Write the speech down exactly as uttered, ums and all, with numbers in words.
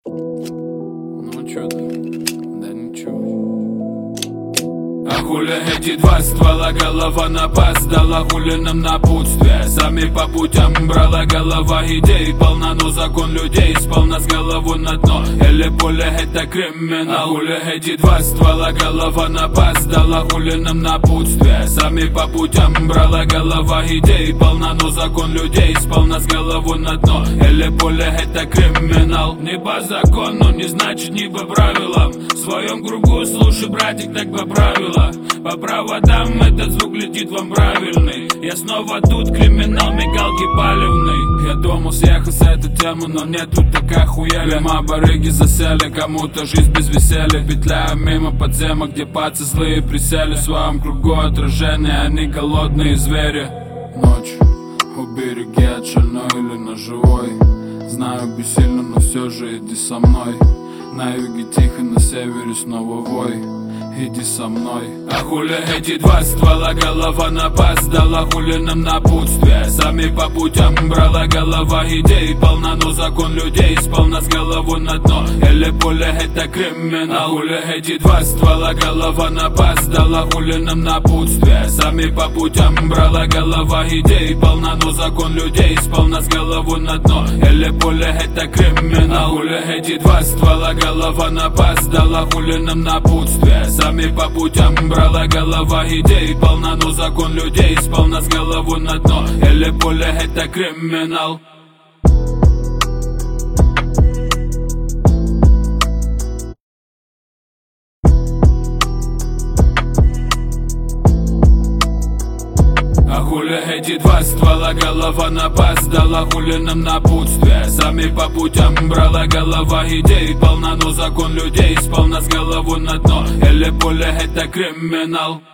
Ну чё ты? Да ничего. А хули эти два ствола, голова на пас дала, хули нам напутствие. Сами по путям брала голова идей полна, но закон людей спал нас голову на дно. Или поле это криминал. А хули эти два ствола, голова на пас дала, хули нам напутствие. Сами по путям брала голова идей полна, но закон людей спал нас голову на дно. Или поле это криминал. Не по закону, не значит не по правилам. В своем кругу слушай, братик, так по правилам. По проводам этот звук летит вам правильный. Я снова тут, криминал, мигалки палевный. Я думал съехать с этой темы, но нет, тут такая хуяля. Мимо барыги засели, кому-то жизнь без веселья. Петляю мимо подземок, где пацы злые присели. В своем кругу отражения, они голодные звери. Ночь, убереги от шальной или ножевой. Знаю, бессильно, но все же иди со мной. На юге тихо, на севере снова вой. Иди со мной. А хули эти два ствола, голова на пас дала, хули нам напутствие. Сами по путям брала голова идей полна, но закон людей спал нас голову на дно. Или поле это криминал. А хули эти два ствола, голова на пас дала, хули нам напутствие. Сами по путям брала голова идей полна, но закон людей спал нас голову на дно. Или поле это криминал. А хули эти два ствола, голова на пас дала, хули нам напутствие. Сами по путям брала голова идей полна, но закон людей спал нас голову на дно. Или поле это криминал. А хули эти два ствола, голова на пас дала, хули нам напутствие. Сами по путям брала голова идей полна, но закон людей спал нас голову на дно. Или поле это криминал.